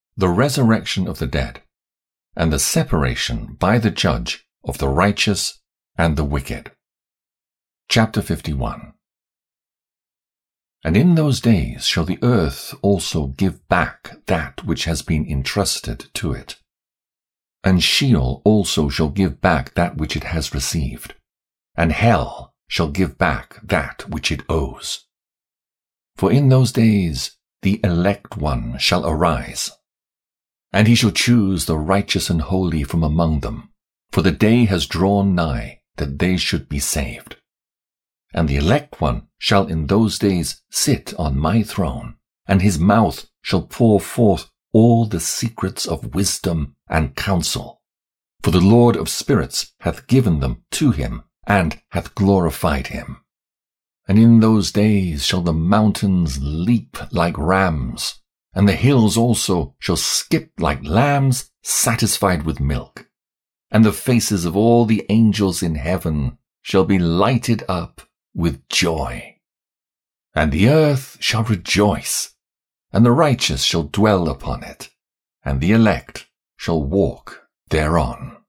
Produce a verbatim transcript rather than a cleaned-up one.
the resurrection of the dead, and the separation by the judge of the righteous and the wicked. Chapter fifty-one. And in those days shall the earth also give back that which has been entrusted to it. And Sheol also shall give back that which it has received, and hell shall give back that which it owes. For in those days the elect one shall arise, and he shall choose the righteous and holy from among them, for the day has drawn nigh that they should be saved. And the elect one shall in those days sit on my throne, and his mouth shall pour forth all the secrets of wisdom and counsel. For the Lord of spirits hath given them to him, and hath glorified him. And in those days shall the mountains leap like rams, and the hills also shall skip like lambs satisfied with milk. And the faces of all the angels in heaven shall be lighted up with joy. And the earth shall rejoice, and the righteous shall dwell upon it, and the elect shall walk thereon.